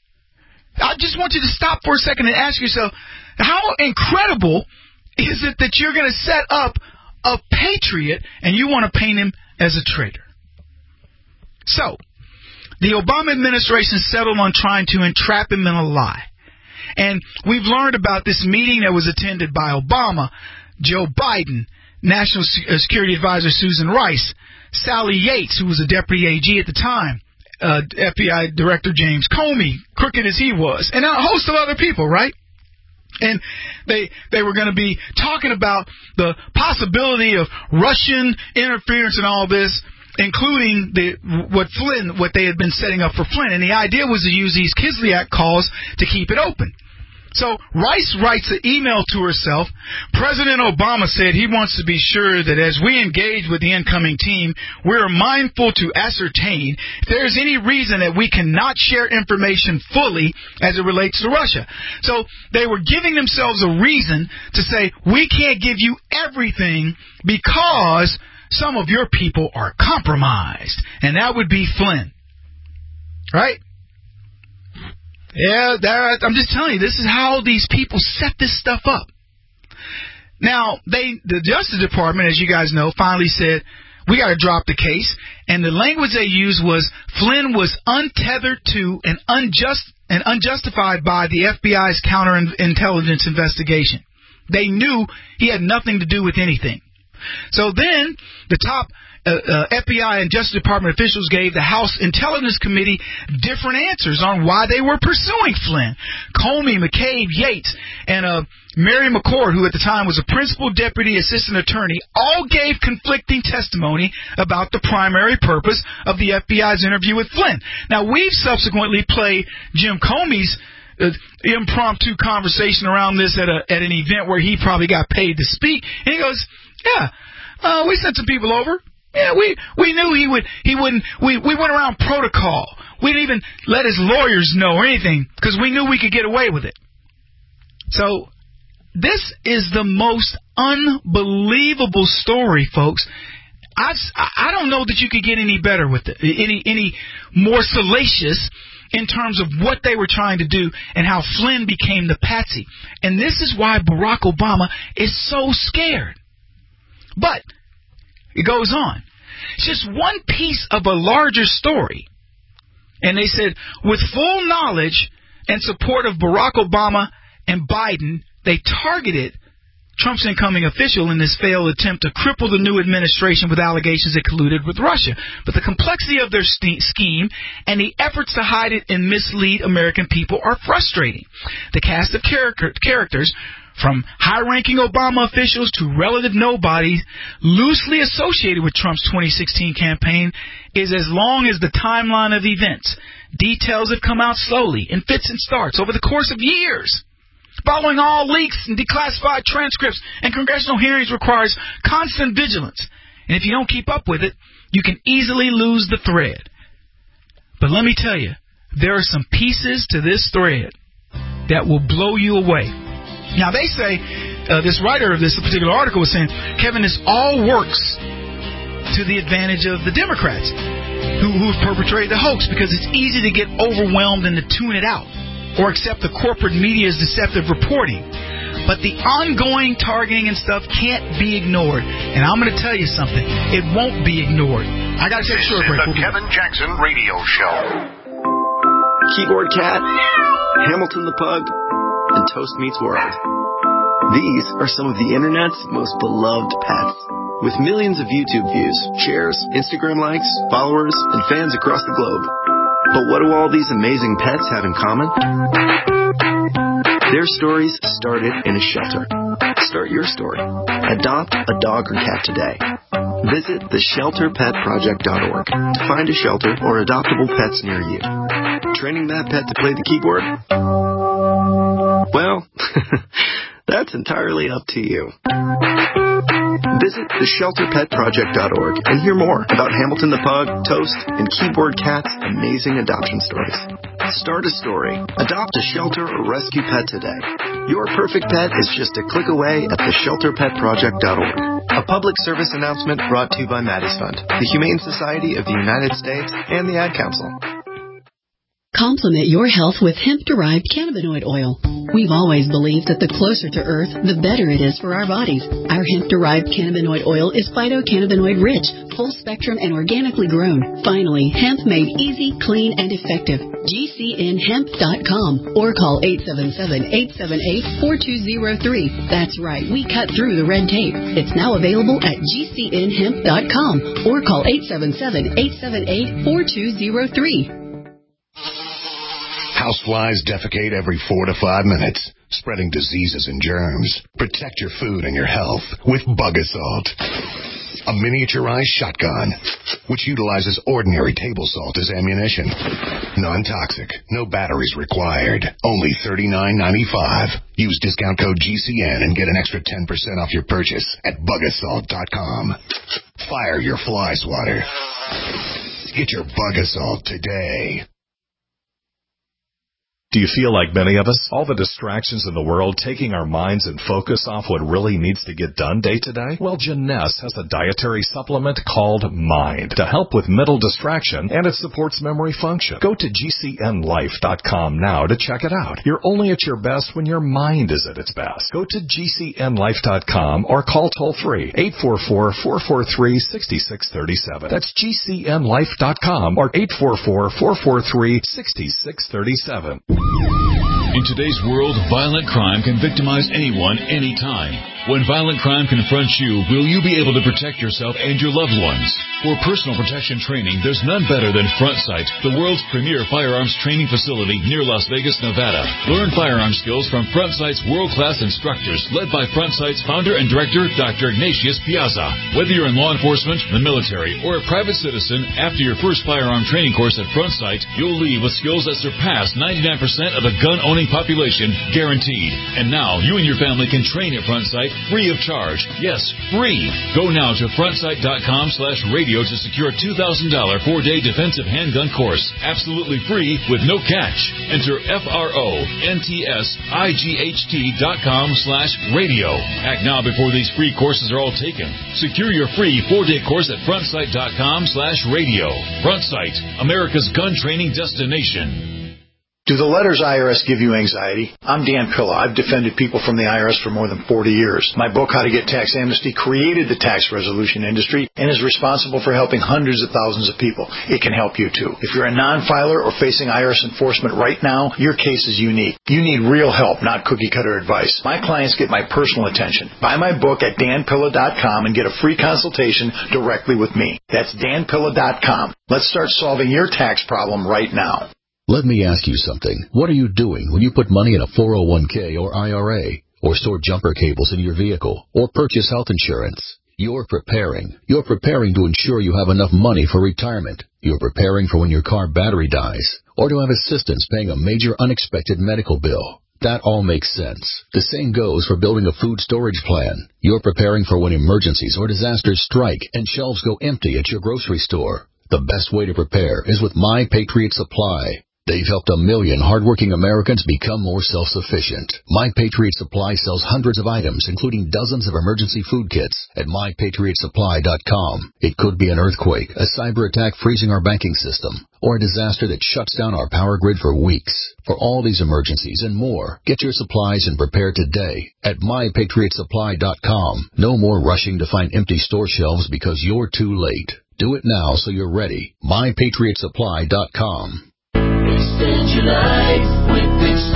Speaker 4: I just want you to stop for a second and ask yourself, how incredible is it that you're going to set up a patriot and you want to paint him as a traitor? So, the Obama administration settled on trying to entrap him in a lie. And we've learned about this meeting that was attended by Obama, Joe Biden, National Security Advisor Susan Rice, Sally Yates, who was a deputy A G at the time, uh, F B I Director James Comey, crooked as he was, and a host of other people, right? And they they were going to be talking about the possibility of Russian interference and all this, including the what Flynn, what they had been setting up for Flynn. And the idea was to use these Kislyak calls to keep it open. So Rice writes an email to herself. President Obama said he wants to be sure that as we engage with the incoming team, we're mindful to ascertain if there's any reason that we cannot share information fully as it relates to Russia. So they were giving themselves a reason to say, we can't give you everything because some of your people are compromised. And that would be Flynn. Right? Yeah, that, I'm just telling you, this is how these people set this stuff up. Now, they, the Justice Department, as you guys know, finally said, we got to drop the case. And the language they used was Flynn was untethered to and unjust and unjustified by the F B I's counterintelligence investigation. They knew he had nothing to do with anything. So then the top uh, uh, F B I and Justice Department officials gave the House Intelligence Committee different answers on why they were pursuing Flynn. Comey, McCabe, Yates, and uh, Mary McCord, who at the time was a principal deputy assistant attorney, all gave conflicting testimony about the primary purpose of the F B I's interview with Flynn. Now, we've subsequently played Jim Comey's uh, impromptu conversation around this at, a, at an event where he probably got paid to speak, and he goes, yeah, uh, we sent some people over. Yeah, we, we knew he would, he wouldn't, we, we went around protocol. We didn't even let his lawyers know or anything because we knew we could get away with it. So, this is the most unbelievable story, folks. I've, I don't know that you could get any better with it, any, any more salacious in terms of what they were trying to do and how Flynn became the patsy. And this is why Barack Obama is so scared. But it goes on. It's just one piece of a larger story. And they said, with full knowledge and support of Barack Obama and Biden, they targeted Trump's incoming official in this failed attempt to cripple the new administration with allegations it colluded with Russia. But the complexity of their st- scheme and the efforts to hide it and mislead American people are frustrating. The cast of character- characters from high-ranking Obama officials to relative nobodies loosely associated with Trump's twenty sixteen campaign is as long as the timeline of events. Details have come out slowly in fits and starts over the course of years. Following all leaks and declassified transcripts and congressional hearings requires constant vigilance. And if you don't keep up with it, you can easily lose the thread. But let me tell you, there are some pieces to this thread that will blow you away. Now, they say, uh, this writer of this particular article was saying, Kevin, this all works to the advantage of the Democrats who, who've perpetrated the hoax because it's easy to get overwhelmed and to tune it out or accept the corporate media's deceptive reporting. But the ongoing targeting and stuff can't be ignored. And I'm going to tell you something. It won't be ignored. I got to take a short break.
Speaker 2: This is the Kevin Jackson Radio Show.
Speaker 9: Keyboard Cat, Hamilton the Pug, and Toast Meets World. These are some of the internet's most beloved pets. With millions of YouTube views, shares, Instagram likes, followers, and fans across the globe. But what do all these amazing pets have in common? Their stories started in a shelter. Start your story. Adopt a dog or cat today. Visit the shelter pet project dot org to find a shelter or adoptable pets near you. Training that pet to play the keyboard? Well, that's entirely up to you. Visit the shelter pet project dot org and hear more about Hamilton the Pug, Toast, and Keyboard Cat's amazing adoption stories. Start a story. Adopt a shelter or rescue pet today. Your perfect pet is just a click away at the shelter pet project dot org. A public service announcement brought to you by Maddie's Fund, the Humane Society of the United States, and the Ad Council.
Speaker 3: Complement your health with hemp-derived cannabinoid oil. We've always believed that the closer to Earth, the better it is for our bodies. Our hemp-derived cannabinoid oil is phytocannabinoid-rich, full-spectrum, and organically grown. Finally, hemp made easy, clean, and effective. G C N hemp dot com or call eight seven seven, eight seven eight, four two zero three. That's right, we cut through the red tape. It's now available at G C N hemp dot com or call eight seven seven, eight seven eight, four two zero three.
Speaker 10: Houseflies defecate every four to five minutes, spreading diseases and germs. Protect your food and your health with Bug Assault, a miniaturized shotgun which utilizes ordinary table salt as ammunition. Non-toxic, no batteries required. Only thirty-nine ninety-five. Use discount code G C N and get an extra ten percent off your purchase at bug assault dot com. Fire your fly swatter. Get your Bug Assault today.
Speaker 1: Do you feel like many of us? All the distractions in the world taking our minds and focus off what really needs to get done day to day? Well, Jeunesse has a dietary supplement called Mind to help with mental distraction, and it supports memory function. Go to G C N life dot com now to check it out. You're only at your best when your mind is at its best. Go to G C N life dot com or call toll-free eight four four, four four three, six six three seven. That's G C N life dot com or eight four four, four four three, six six three seven.
Speaker 22: In today's world, violent crime can victimize anyone, anytime.
Speaker 5: When violent crime confronts you, will you be able to protect yourself and your loved ones? For personal protection training, there's none better than FrontSight, the world's premier firearms training facility near Las Vegas, Nevada. Learn firearm skills from FrontSight's world-class instructors, led by FrontSight's founder and director, Doctor Ignatius Piazza. Whether you're in law enforcement, the military, or a private citizen, after your first firearm training course at FrontSight, you'll leave with skills that surpass ninety-nine percent of the gun-owning population, guaranteed. And now, you and your family can train at FrontSight free of charge. Yes, free. Go now to frontsight.com slash radio to secure a two thousand dollars four-day defensive handgun course. Absolutely free with no catch. Enter F-R-O-N-T-S-I-G-H-T dot com slash radio. Act now before these free courses are all taken. Secure your free four-day course at frontsight.com slash radio. FrontSight, America's gun training destination.
Speaker 22: Do the letters I R S give you anxiety? I'm Dan Pilla. I've defended people from the I R S for more than forty years. My book, How to Get Tax Amnesty, created the tax resolution industry and is responsible for helping hundreds of thousands of people. It can help you too. If you're a non-filer or facing I R S enforcement right now, your case is unique. You need real help, not cookie-cutter advice. My clients get my personal attention. Buy my book at dan pilla dot com and get a free consultation directly with me. That's dan pilla dot com. Let's start solving your tax problem right now.
Speaker 11: Let me ask you something. What are you doing when you put money in a four oh one k or I R A, or store jumper cables in your vehicle, or purchase health insurance? You're preparing. You're preparing to ensure you have enough money for retirement. You're preparing for when your car battery dies, or to have assistance paying a major unexpected medical bill. That all makes sense. The same goes for building a food storage plan. You're preparing for when emergencies or disasters strike and shelves go empty at your grocery store. The best way to prepare is with My Patriot Supply. They've helped a million hardworking Americans become more self-sufficient. My Patriot Supply sells hundreds of items, including dozens of emergency food kits, at my patriot supply dot com. It could be an earthquake, a cyber attack freezing our banking system, or a disaster that shuts down our power grid for weeks. For all these emergencies and more, get your supplies and prepare today at my patriot supply dot com. No more rushing to find empty store shelves because you're too late. Do it now so you're ready. my patriot supply dot com.
Speaker 23: Extend your life with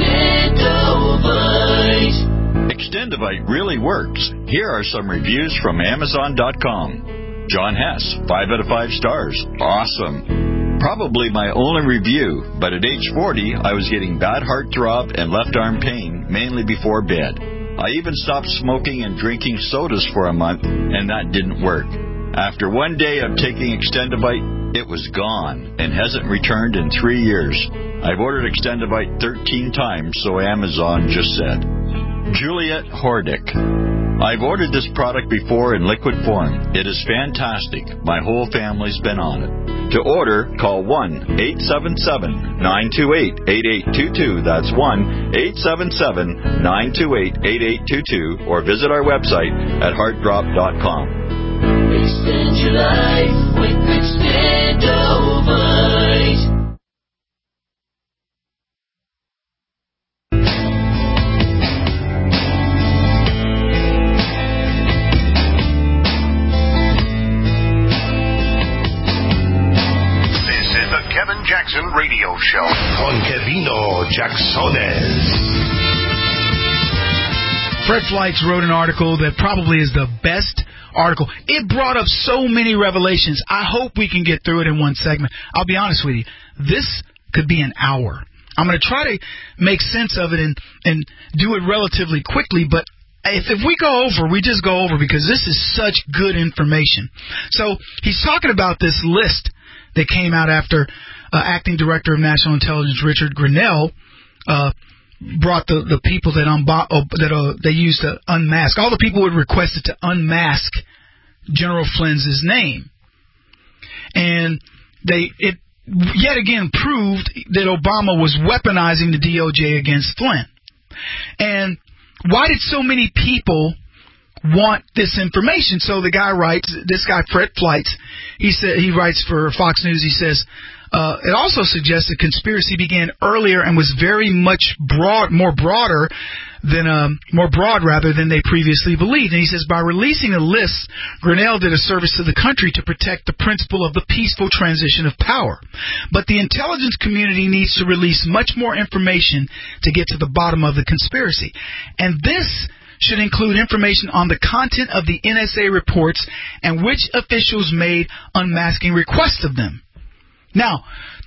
Speaker 23: Extendovite. Extendovite really works. Here are some reviews from amazon dot com. John Hess, five out of five stars. Awesome. Probably my only review, but at age forty, I was getting bad heart throb and left arm pain, mainly before bed. I even stopped smoking and drinking sodas for a month, and that didn't work. After one day of taking Extendovite, it was gone and hasn't returned in three years. I've ordered Extendovite thirteen times, so Amazon just said. Juliet Hordick. I've ordered this product before in liquid form. It is fantastic. My whole family's been on it. To order, call one eight seven seven, nine two eight, eight eight two two. That's one eight seven seven, nine two eight, eight eight two two, or visit our website at heart drop dot com. Extend your life with Extendovite.
Speaker 2: This is the Kevin Jackson Radio Show. Con Kevino Jacksones.
Speaker 4: Fred Flights wrote an article that probably is the best article. It brought up so many revelations. I hope we can get through it in one segment. I'll be honest with you. This could be an hour. I'm going to try to make sense of it and, and do it relatively quickly, but if, if we go over, we just go over because this is such good information. So he's talking about this list that came out after uh, Acting Director of National Intelligence Richard Grenell uh, brought the, the people that unbo- uh, that uh, they used to unmask. All the people who had requested to unmask General Flynn's name. And they it yet again proved that Obama was weaponizing the D O J against Flynn. And why did so many people want this information? So the guy writes, this guy Fred Flights, he said he writes for Fox News, he says, Uh, it also suggests the conspiracy began earlier and was very much broad, more broader than, um, more broad rather than they previously believed. And he says, by releasing a list, Grenell did a service to the country to protect the principle of the peaceful transition of power. But the intelligence community needs to release much more information to get to the bottom of the conspiracy. And this should include information on the content of the N S A reports and which officials made unmasking requests of them. Now,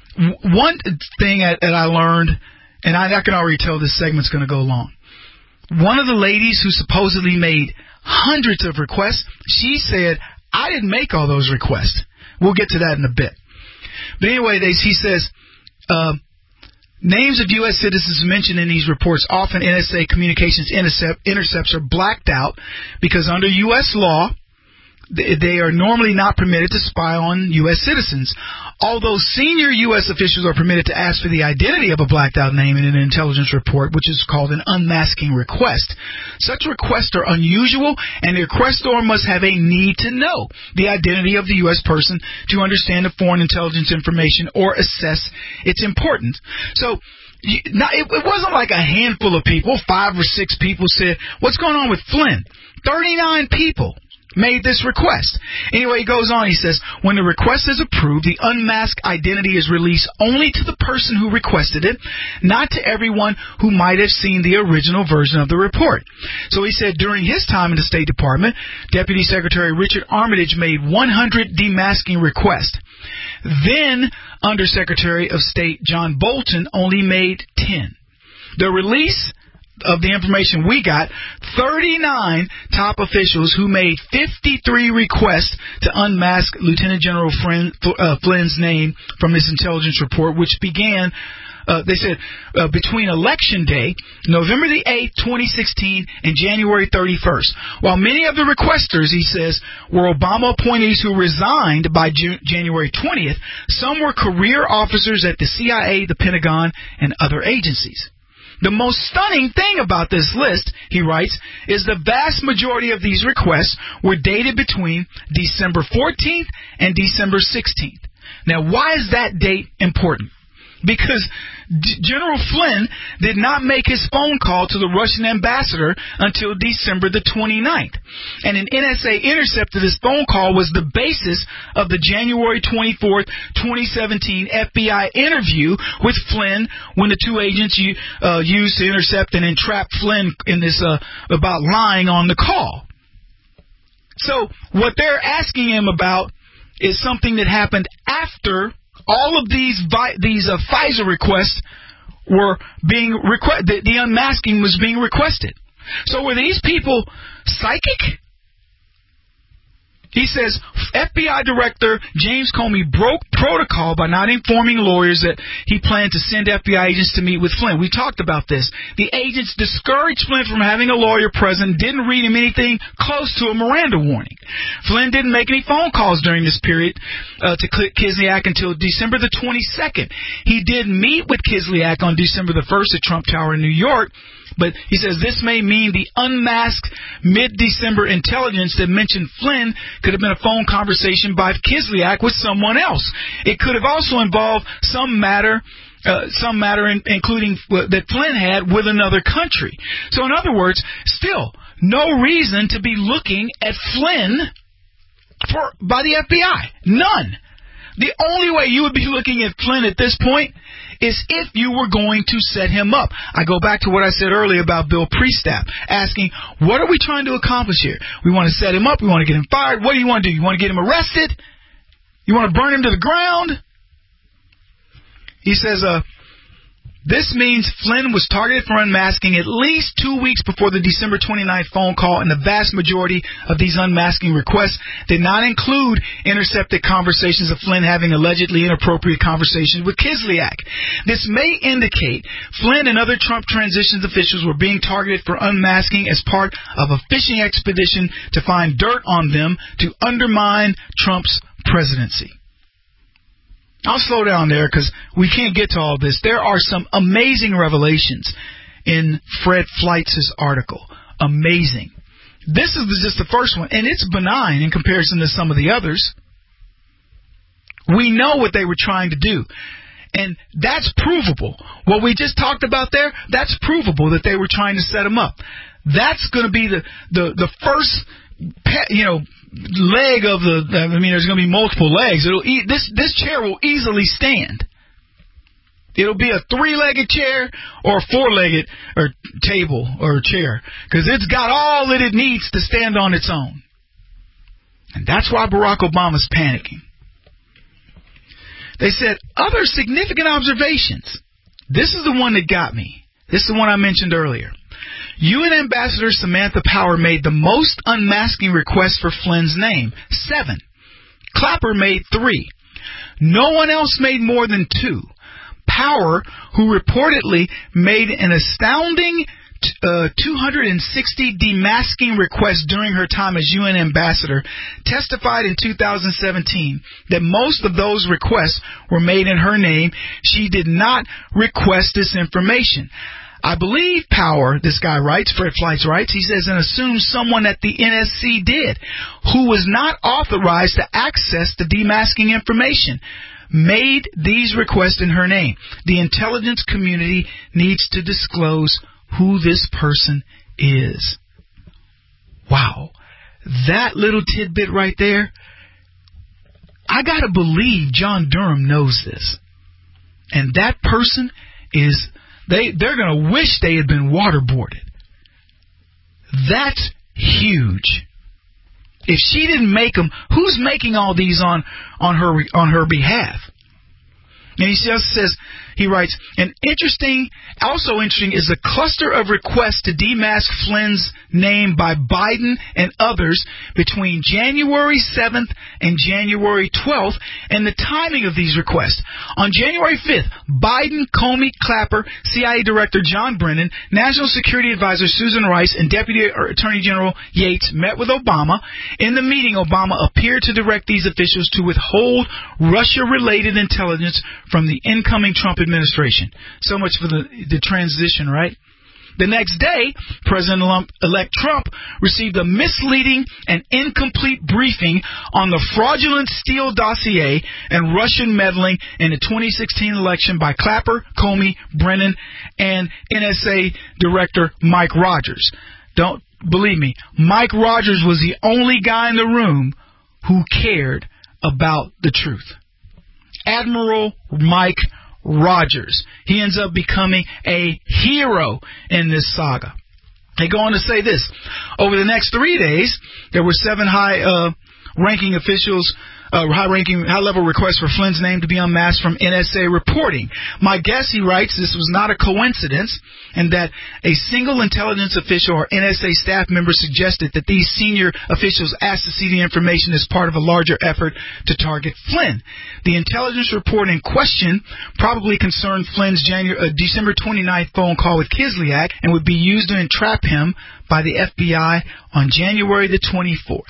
Speaker 4: one thing that I learned, and I, I can already tell this segment's going to go long. One of the ladies who supposedly made hundreds of requests, she said, I didn't make all those requests. We'll get to that in a bit. But anyway, they, he says, uh, names of U S citizens mentioned in these reports, often N S A communications intercept, intercepts, are blacked out because under U S law, they are normally not permitted to spy on U S citizens. Although senior U S officials are permitted to ask for the identity of a blacked out name in an intelligence report, which is called an unmasking request. Such requests are unusual, and the requestor must have a need to know the identity of the U S person to understand the foreign intelligence information or assess its importance. So, Now, it, it wasn't like a handful of people, five or six people said, what's going on with Flynn? thirty-nine people made this request. Anyway, he goes on, he says, when the request is approved, the unmasked identity is released only to the person who requested it, not to everyone who might have seen the original version of the report. So he said during his time in the State Department, Deputy Secretary Richard Armitage made one hundred demasking requests. Then, Undersecretary of State John Bolton only made ten. The release of the information we got, thirty-nine top officials who made fifty-three requests to unmask Lieutenant General Flynn, uh, Flynn's name from this intelligence report, which began, uh, they said, uh, between Election Day, November the eighth, twenty sixteen, and January thirty-first. While many of the requesters, he says, were Obama appointees who resigned by June, January twentieth, some were career officers at the C I A, the Pentagon, and other agencies. The most stunning thing about this list, he writes, is the vast majority of these requests were dated between December fourteenth and December sixteenth. Now, why is that date important? Because D- General Flynn did not make his phone call to the Russian ambassador until December the twenty-ninth. And an N S A intercept of this phone call was the basis of the January twenty-fourth, twenty seventeen F B I interview with Flynn when the two agents uh, used to intercept and entrap Flynn in this uh, about lying on the call. So what they're asking him about is something that happened after all of these these uh, FISA requests were being requested. The, the unmasking was being requested. So were these people psychic? He says F B I Director James Comey broke protocol by not informing lawyers that he planned to send F B I agents to meet with Flynn. We talked about this. The agents discouraged Flynn from having a lawyer present, didn't read him anything close to a Miranda warning. Flynn didn't make any phone calls during this period uh, to Kislyak until December the twenty-second. He did meet with Kislyak on December the first at Trump Tower in New York. But he says this may mean the unmasked mid-December intelligence that mentioned Flynn could have been a phone conversation by Kislyak with someone else. It could have also involved some matter, uh, some matter in, including uh, that Flynn had with another country. So in other words, still no reason to be looking at Flynn for by the F B I. None. The only way you would be looking at Flynn at this point is if you were going to set him up. I go back to what I said earlier about Bill Priestap, asking, what are we trying to accomplish here? We want to set him up. We want to get him fired. What do you want to do? You want to get him arrested? You want to burn him to the ground? He says, uh, this means Flynn was targeted for unmasking at least two weeks before the December twenty-ninth phone call, and the vast majority of these unmasking requests did not include intercepted conversations of Flynn having allegedly inappropriate conversations with Kislyak. This may indicate Flynn and other Trump transitions officials were being targeted for unmasking as part of a fishing expedition to find dirt on them to undermine Trump's presidency. I'll slow down there because we can't get to all this. There are some amazing revelations in Fred Fleitz's article. Amazing. This is just the first one, and it's benign in comparison to some of the others. We know what they were trying to do, and that's provable. What we just talked about there, that's provable that they were trying to set him up. That's going to be the, the, the first, you know, leg of the, I mean, there's going to be multiple legs. It'll e- this this chair will easily stand. It'll be a three-legged chair or a four-legged or table or chair, because it's got all that it needs to stand on its own. And that's why Barack Obama's panicking. They said, other significant observations. This is the one that got me. This is the one I mentioned earlier. U N Ambassador Samantha Power made the most unmasking requests for Flynn's name, seven. Clapper made three. No one else made more than two. Power, who reportedly made an astounding uh, two hundred sixty demasking requests during her time as U N ambassador, testified in two thousand seventeen that most of those requests were made in her name. She did not request this information. I believe Power, this guy writes, Fred Flights writes, he says, and assumes someone at the N S C did, who was not authorized to access the demasking information, made these requests in her name. The intelligence community needs to disclose who this person is. Wow. That little tidbit right there, I gotta believe John Durham knows this. And that person is, they, they're gonna wish they had been waterboarded. That's huge. If she didn't make them, who's making all these on, on her, on her behalf? And he just says, he writes, and interesting, also interesting is the cluster of requests to demask Flynn's name by Biden and others between January seventh and January twelfth, and the timing of these requests. On January fifth, Biden, Comey, Clapper, C I A Director John Brennan, National Security Advisor Susan Rice, and Deputy Attorney General Yates met with Obama. In the meeting, Obama appeared to direct these officials to withhold Russia-related intelligence from the incoming Trump administration. So much for the, the transition, right? The next day, President-elect Trump received a misleading and incomplete briefing on the fraudulent Steele dossier and Russian meddling in the twenty sixteen election by Clapper, Comey, Brennan, and N S A Director Mike Rogers. Don't believe me, Mike Rogers was the only guy in the room who cared about the truth. Admiral Mike Rogers. He ends up becoming a hero in this saga. They go on to say this. Over the next three days, there were seven high uh, ranking officials, uh, high-ranking, high-level requests for Flynn's name to be unmasked from N S A reporting. My guess, he writes, this was not a coincidence, and that a single intelligence official or N S A staff member suggested that these senior officials asked to see the information as part of a larger effort to target Flynn. The intelligence report in question probably concerned Flynn's January, uh, December twenty-ninth phone call with Kislyak and would be used to entrap him by the F B I on January the twenty-fourth.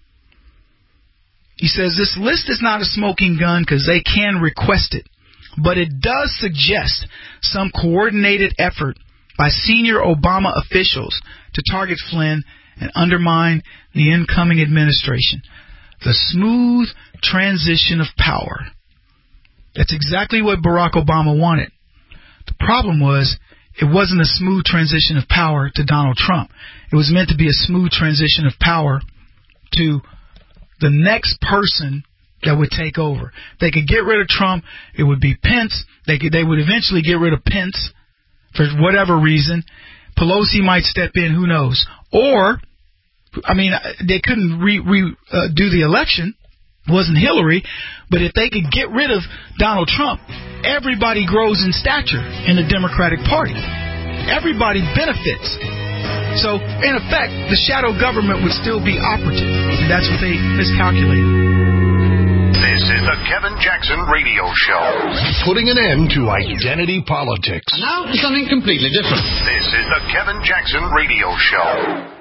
Speaker 4: He says this list is not a smoking gun because they can request it, but it does suggest some coordinated effort by senior Obama officials to target Flynn and undermine the incoming administration. The smooth transition of power. That's exactly what Barack Obama wanted. The problem was it wasn't a smooth transition of power to Donald Trump. It was meant to be a smooth transition of power to the next person that would take over. They could get rid of Trump. It would be Pence. They could, they would eventually get rid of Pence for whatever reason. Pelosi might step in. Who knows? Or, I mean, they couldn't re, re, uh, do the election. It wasn't Hillary. But if they could get rid of Donald Trump, everybody grows in stature in the Democratic Party. Everybody benefits. So, in effect, the shadow government would still be operative. And that's what they miscalculated.
Speaker 2: This is the Kevin Jackson Radio Show.
Speaker 1: Putting an end to identity politics.
Speaker 2: Now, something completely different. This is the Kevin Jackson Radio Show.